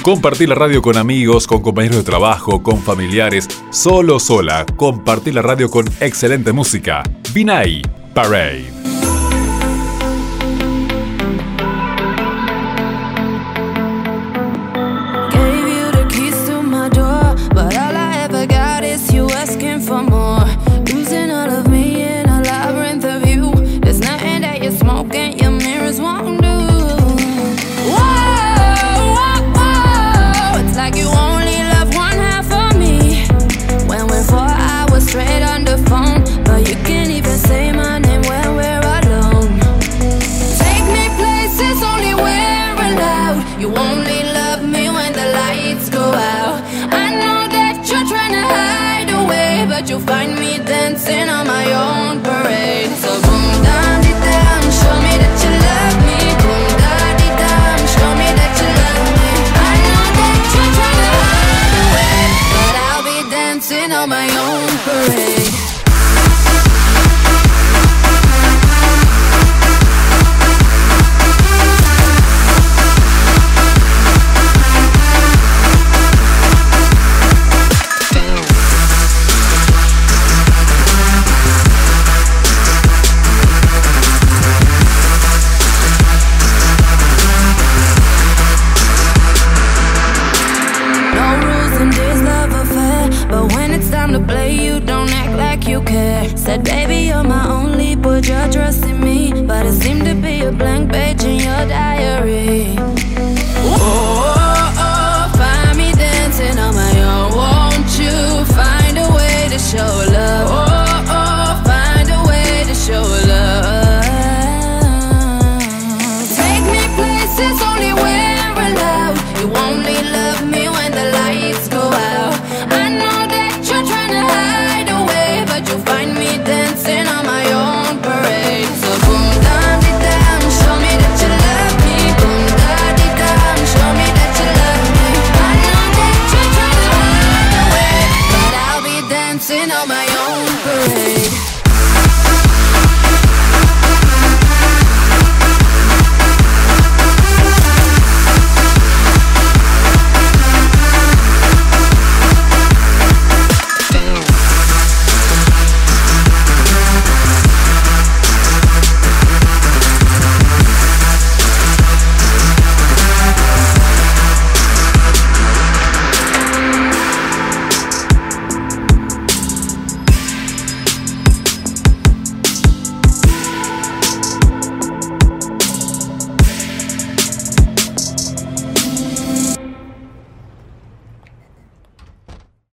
Compartir la radio con amigos, con compañeros de trabajo, con familiares, solo o sola. Compartir la radio con excelente música. Vinay Parade. For more, losing all of me in a labyrinth of you. There's nothing that you smoke and your mirrors won't do. Whoa, whoa, whoa. It's like you only love one half of me. When we're 4 hours straight on the phone, but you can't even say my name when we're alone. Take me places only we're allowed. You only love me when the lights go out. I know that you're trying to hide away, but you'll find me dancing on my own parade. So boom, da di dum, show me that you love me. Boom, da di dum, show me that you love me. I know that you're trying to hide away, but I'll be dancing on my own parade. To play, you don't act like you care. Said, baby, you're my only, put your trust in me. But it seemed to be a blank page in